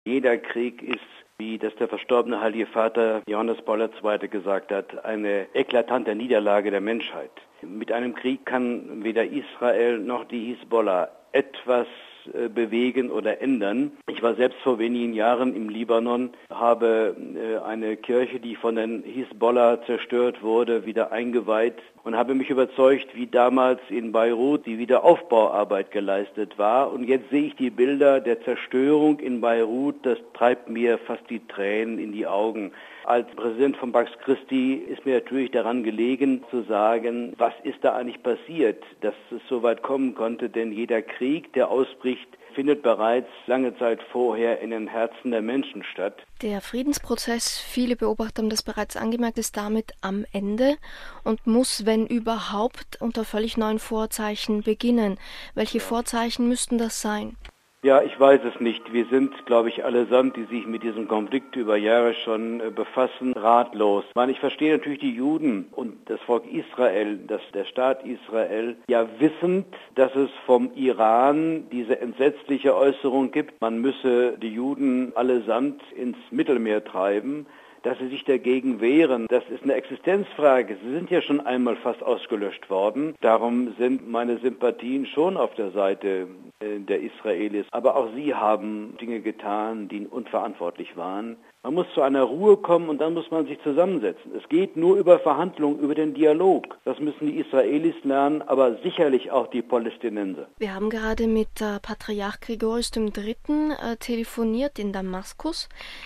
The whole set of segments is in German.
Jeder Krieg ist, wie das der verstorbene Heilige Vater Johannes Paul II. Gesagt hat, eine eklatante Niederlage der Menschheit. Mit einem Krieg kann weder Israel noch die Hisbollah etwas bewegen oder ändern. Ich war selbst vor wenigen Jahren im Libanon, habe eine Kirche, die von den Hisbollah zerstört wurde, wieder eingeweiht und habe mich überzeugt, wie damals in Beirut die Wiederaufbauarbeit geleistet war. Und jetzt sehe ich die Bilder der Zerstörung in Beirut, das treibt mir fast die Tränen in die Augen. Als Präsident von Pax Christi ist mir natürlich daran gelegen, zu sagen, was ist da eigentlich passiert, dass es so weit kommen konnte, denn jeder Krieg, der ausbricht, findet bereits lange Zeit vorher in den Herzen der Menschen statt. Der Friedensprozess, viele Beobachter haben das bereits angemerkt, ist damit am Ende und muss, wenn überhaupt, unter völlig neuen Vorzeichen beginnen. Welche Vorzeichen müssten das sein? Ja, ich weiß es nicht. Wir sind, glaube ich, allesamt, die sich mit diesem Konflikt über Jahre schon befassen, ratlos. Ich verstehe natürlich die Juden und das Volk Israel, der Staat Israel, ja wissend, dass es vom Iran diese entsetzliche Äußerung gibt, man müsse die Juden allesamt ins Mittelmeer treiben, dass sie sich dagegen wehren. Das ist eine Existenzfrage. Sie sind ja schon einmal fast ausgelöscht worden. Darum sind meine Sympathien schon auf der Seite der Israelis. Aber auch sie haben Dinge getan, die unverantwortlich waren. Man muss zu einer Ruhe kommen und dann muss man sich zusammensetzen. Es geht nur über Verhandlungen, über den Dialog. Das müssen die Israelis lernen, aber sicherlich auch die Palästinenser. Wir haben gerade mit Patriarch Gregorius III. Telefoniert in Damaskus,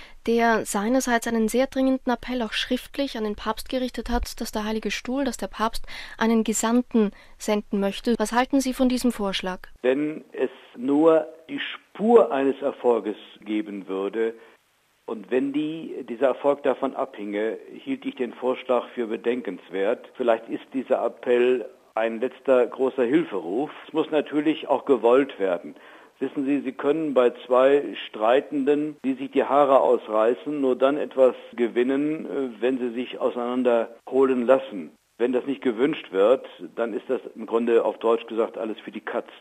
der seinerseits einen sehr dringenden Appell auch schriftlich an den Papst gerichtet hat, dass der Heilige Stuhl, dass der Papst einen Gesandten senden möchte. Was halten Sie von diesem Vorschlag? Wenn es nur die Spur eines Erfolges geben würde und wenn dieser Erfolg davon abhinge, hielt ich den Vorschlag für bedenkenswert. Vielleicht ist dieser Appell ein letzter großer Hilferuf. Es muss natürlich auch gewollt werden. Wissen Sie, Sie können bei zwei Streitenden, die sich die Haare ausreißen, nur dann etwas gewinnen, wenn sie sich auseinanderholen lassen. Wenn das nicht gewünscht wird, dann ist das im Grunde auf Deutsch gesagt alles für die Katz.